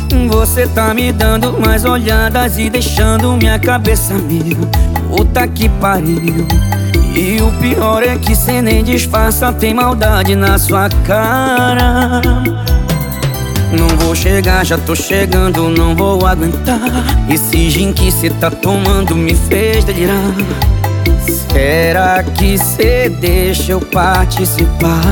Você tá me dando mais olhadas e deixando minha cabeça mil. Puta que pariu. E o pior é que cê nem disfarça, tem maldade na sua cara. Não vou chegar, já tô chegando, não vou aguentar. Esse gin que cê tá tomando me fez delirar. Será que cê deixa eu participar?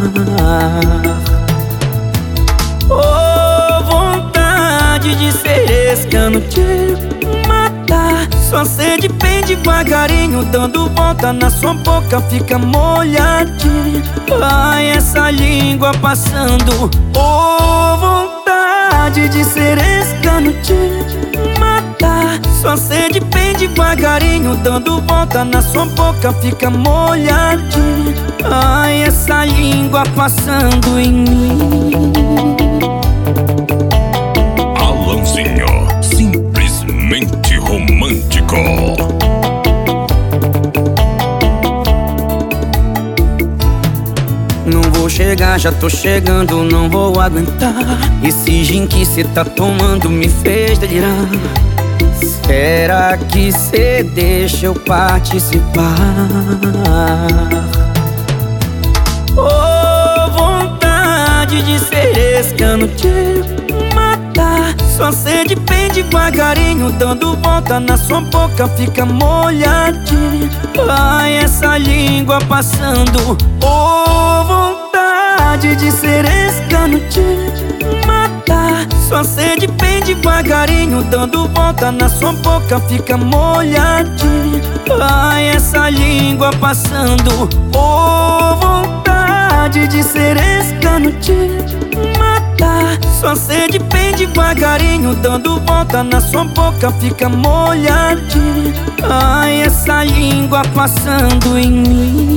Oh, vontade de ser escano, te matar. Só sede bem devagarinho, dando volta na sua boca, fica molhadinho. Ai, essa língua passando. Oh, vontade de ser escano, te matar. Só sede bem devagarinho, dando volta na sua boca, fica molhadinho. Ai, essa língua passando em mim. Alanzinho, simplesmente romântico. Não vou chegar, já tô chegando, não vou aguentar. Esse gin que cê tá tomando me fez delirar. Será que cê deixa eu participar? Oh, vontade de ser escano, te matar. Só sede bem devagarinho, dando volta na sua boca, fica molhadinho. Ai, essa língua passando. Oh, vontade de ser escano, te matar. Só sede bem devagarinho, dando volta na sua boca, fica molhadinho. Ai, essa língua passando. Oh, vontade de ser escano, te matar. Só sede bem devagarinho, dando volta na sua boca, fica molhadinho. Ai, essa língua passando em mim.